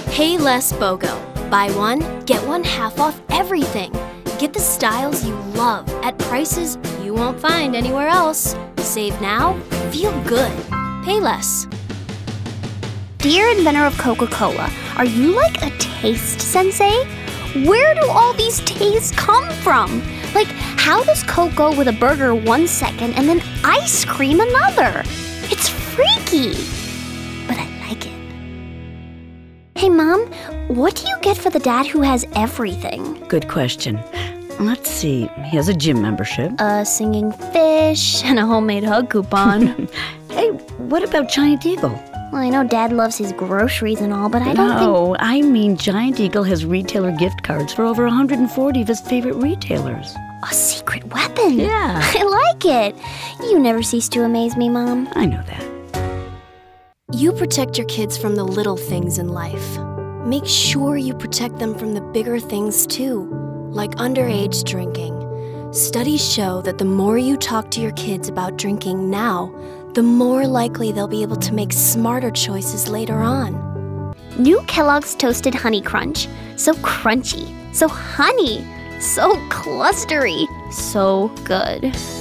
Payless BOGO. Buy one, get one half off everything. Get the styles you love at prices you won't find anywhere else. Save now, feel good. Payless. Dear inventor of Coca-Cola, are you like a taste sensei? Where do all these tastes come from? Like, how does Coke go with a burger 1 second and then ice cream another? It's freaky, but I like it. Hey, Mom, what do you get for the dad who has everything? Good question. Let's see. He has a gym membership. A singing fish and a homemade hug coupon. Hey, what about Giant Eagle? Well, I know Dad loves his groceries and all, but I don't think... No, I mean Giant Eagle has retailer gift cards for over 140 of his favorite retailers. A secret weapon? Yeah. I like it. You never cease to amaze me, Mom. I know that. You protect your kids from the little things in life. Make sure you protect them from the bigger things too, like underage drinking. Studies show that the more you talk to your kids about drinking now, the more likely they'll be able to make smarter choices later on. New Kellogg's Toasted Honey Crunch. So crunchy, so honey, so clustery, so good.